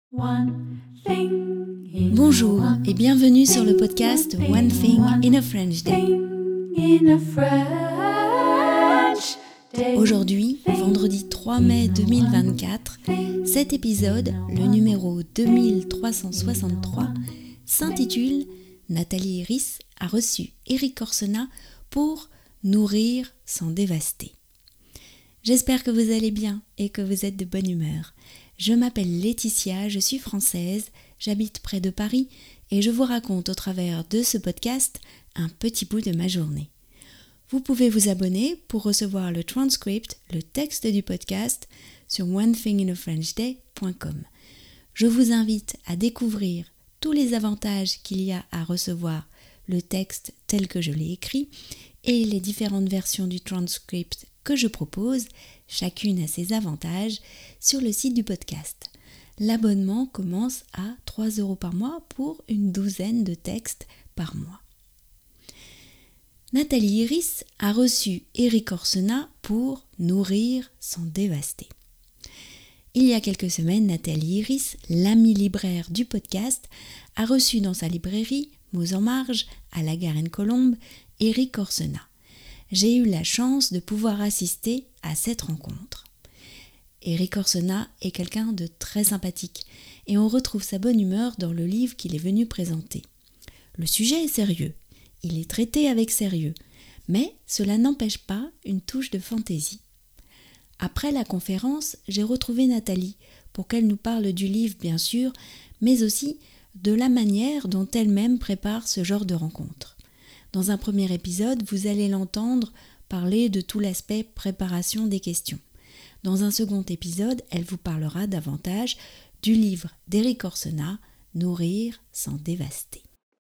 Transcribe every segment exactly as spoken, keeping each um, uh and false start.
One thing in Bonjour et bienvenue sur le podcast One Thing in a French Day. Aujourd'hui, vendredi trois mai deux mille vingt-quatre, cet épisode, le numéro deux mille trois cent soixante-trois, s'intitule « Nathalie Iris a reçu Éric Orsena pour nourrir sans dévaster ». J'espère que vous allez bien et que vous êtes de bonne humeur. Je m'appelle Laetitia, je suis française, j'habite près de Paris et je vous raconte au travers de ce podcast un petit bout de ma journée. Vous pouvez vous abonner pour recevoir le transcript, le texte du podcast sur one thing in a french day point com. Je vous invite à découvrir tous les avantages qu'il y a à recevoir le texte tel que je l'ai écrit et les différentes versions du transcript que je propose, chacune a ses avantages, sur le site du podcast. L'abonnement commence à trois euros par mois pour une douzaine de textes par mois. Nathalie Iris a reçu Éric Orsena pour nourrir sans dévaster. Il y a quelques semaines, Nathalie Iris, l'amie libraire du podcast, a reçu dans sa librairie, Mots en marge, à la Garenne-Colombe, Éric Orsena. J'ai eu la chance de pouvoir assister à cette rencontre. Éric Orsena est quelqu'un de très sympathique et on retrouve sa bonne humeur dans le livre qu'il est venu présenter. Le sujet est sérieux, il est traité avec sérieux, mais cela n'empêche pas une touche de fantaisie. Après la conférence, j'ai retrouvé Nathalie pour qu'elle nous parle du livre bien sûr, mais aussi de la manière dont elle-même prépare ce genre de rencontre. Dans un premier épisode, vous allez l'entendre parler de tout l'aspect préparation des questions. Dans un second épisode, elle vous parlera davantage du livre d'Éric Orsena, Nourrir sans dévaster.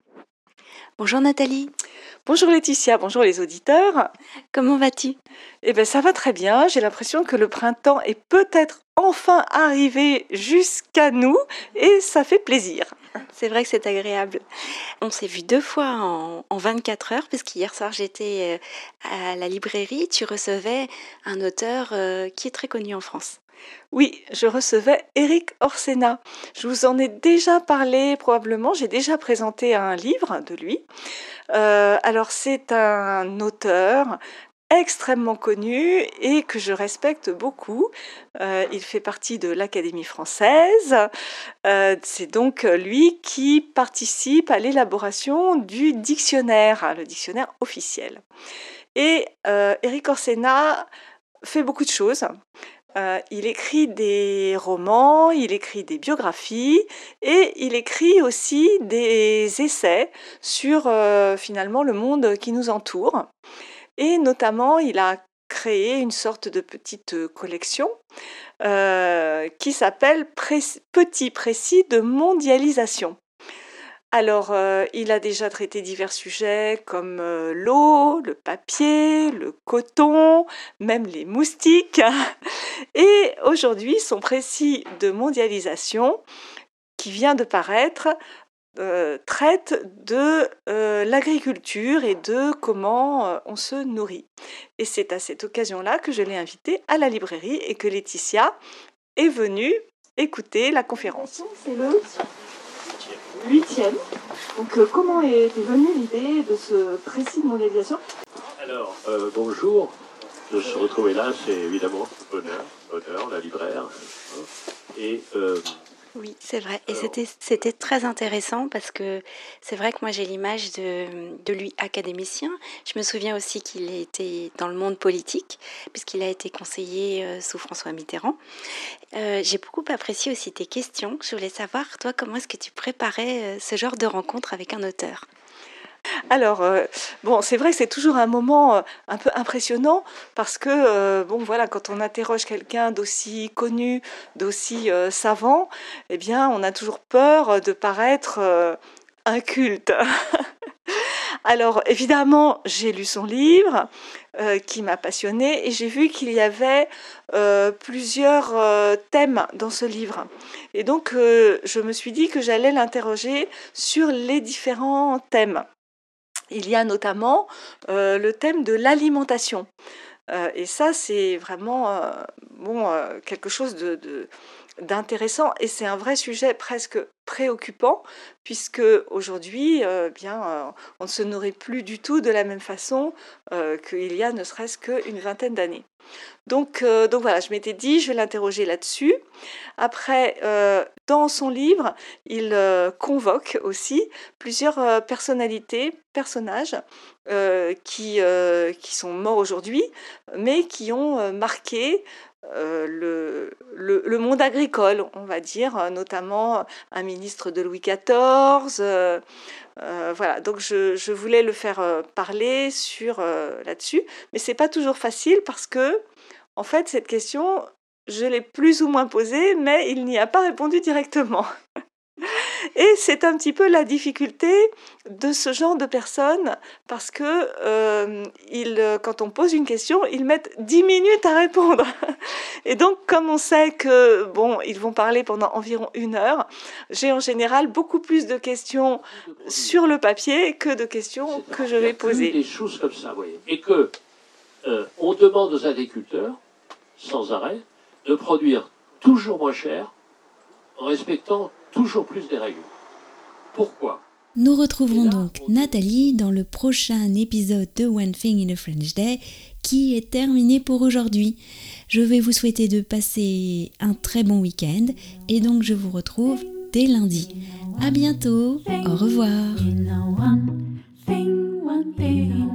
Bonjour Nathalie. Bonjour Laetitia, bonjour les auditeurs. Comment vas-tu ? Eh bien ça va très bien, j'ai l'impression que le printemps est peut-être enfin arrivé jusqu'à nous et ça fait plaisir. C'est vrai que c'est agréable. On s'est vu deux fois en, en vingt-quatre heures, puisqu'hier soir j'étais à la librairie, tu recevais un auteur euh, qui est très connu en France. Oui, je recevais Éric Orsena. Je vous en ai déjà parlé probablement, j'ai déjà présenté un livre de lui. Euh, alors c'est un auteur extrêmement connu et que je respecte beaucoup. Euh, il fait partie de l'Académie française. Euh, c'est donc lui qui participe à l'élaboration du dictionnaire, le dictionnaire officiel. Et euh, Éric Orsena fait beaucoup de choses. Euh, il écrit des romans, il écrit des biographies et il écrit aussi des essais sur euh, finalement le monde qui nous entoure. Et notamment, il a créé une sorte de petite collection euh, qui s'appelle Pré- Petit précis de mondialisation. Alors, euh, il a déjà traité divers sujets comme euh, l'eau, le papier, le coton, même les moustiques. Et aujourd'hui, son précis de mondialisation, qui vient de paraître, euh, traite de euh, l'agriculture et de comment euh, on se nourrit. Et c'est à cette occasion-là que je l'ai invité à la librairie et que Laetitia est venue écouter la conférence. C'est le huitième. Donc, euh, comment est venue l'idée de ce précis de mondialisation ? Alors, euh, bonjour. De se retrouver là, c'est évidemment honneur, honneur, la libraire. Et euh, oui, c'est vrai. Et alors, c'était, c'était très intéressant parce que c'est vrai que moi j'ai l'image de, de lui académicien. Je me souviens aussi qu'il était dans le monde politique puisqu'il a été conseiller euh, sous François Mitterrand. Euh, j'ai beaucoup apprécié aussi tes questions. Je voulais savoir, toi, comment est-ce que tu préparais euh, ce genre de rencontre avec un auteur ? Alors, euh, bon, c'est vrai que c'est toujours un moment euh, un peu impressionnant parce que, euh, bon, voilà, quand on interroge quelqu'un d'aussi connu, d'aussi euh, savant, eh bien, on a toujours peur de paraître euh, inculte. Alors, évidemment, j'ai lu son livre euh, qui m'a passionnée et j'ai vu qu'il y avait euh, plusieurs euh, thèmes dans ce livre. Et donc, euh, je me suis dit que j'allais l'interroger sur les différents thèmes. Il y a notamment euh, le thème de l'alimentation. Euh, et ça, c'est vraiment euh, bon, euh, quelque chose de, de, d'intéressant et c'est un vrai sujet presque préoccupant puisque aujourd'hui, euh, bien, euh, on ne se nourrit plus du tout de la même façon euh, qu'il y a ne serait-ce qu'une vingtaine d'années. Donc, euh, donc voilà, je m'étais dit, je vais l'interroger là-dessus. Après, euh, dans son livre, il euh, convoque aussi plusieurs euh, personnalités, personnages euh, qui, euh, qui sont morts aujourd'hui, mais qui ont euh, marqué euh, le, le, le monde agricole, on va dire, notamment un ministre de Louis quatorze. Euh, euh, voilà, donc je, je voulais le faire euh, parler sur euh, là-dessus, mais c'est pas toujours facile parce que en fait, cette question, je l'ai plus ou moins posée, mais il n'y a pas répondu directement. Et c'est un petit peu la difficulté de ce genre de personnes, parce que euh, ils, quand on pose une question, ils mettent dix minutes à répondre. Et donc, comme on sait que bon, ils vont parler pendant environ une heure, j'ai en général beaucoup plus de questions sur le papier que de questions que je vais poser. Il y a des choses comme ça, vous voyez. Et que euh, on demande aux agriculteurs sans arrêt, de produire toujours moins cher en respectant toujours plus des règles. Pourquoi ? Nous retrouverons donc Nathalie dans le prochain épisode de One Thing in a French Day qui est terminé pour aujourd'hui. Je vais vous souhaiter de passer un très bon week-end et donc je vous retrouve dès lundi. À bientôt, au revoir.